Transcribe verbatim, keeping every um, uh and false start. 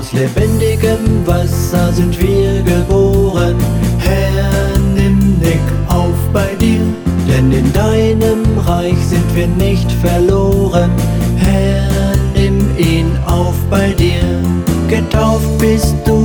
Aus lebendigem Wasser sind wir geboren. Herr, nimm Nick auf bei dir, denn in deinem Reich sind wir nicht verloren. Herr, nimm ihn auf bei dir. Getauft bist du